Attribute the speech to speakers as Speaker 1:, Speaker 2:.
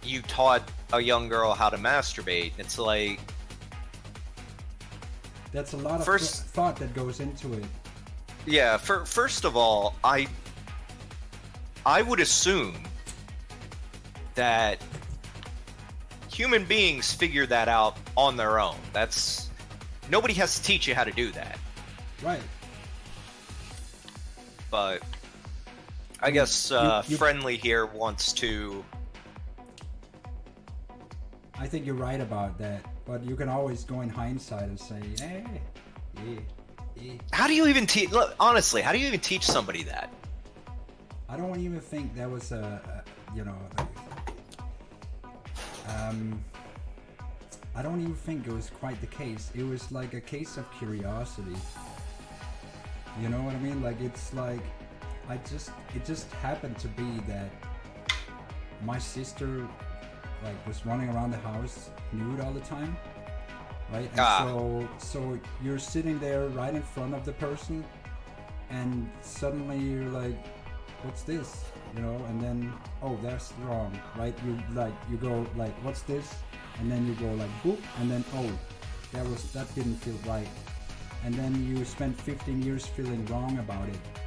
Speaker 1: you taught a young girl how to masturbate. It's like,
Speaker 2: that's a lot of
Speaker 1: first,
Speaker 2: thought that goes into it.
Speaker 1: yeah. First of all, I would assume that human beings figure that out on their own. That's nobody has to teach you how to do that.
Speaker 2: Right.
Speaker 1: But I guess Friendly here wants to.
Speaker 2: I think you're right about that, but you can always go in hindsight and say, hey, yeah.
Speaker 1: How do you even teach? Honestly, how do you even teach somebody that?
Speaker 2: I don't even think that was I don't even think it was quite the case. It was like a case of curiosity. You know what I mean? Like, it's like it just happened to be that my sister like was running around the house nude all the time, right? And so you're sitting there right in front of the person, and suddenly you're like, what's this? You know, and then, oh, that's wrong, right? You go like, what's this? And then you go like, boop, and then, oh, that didn't feel right. And then you spend 15 years feeling wrong about it.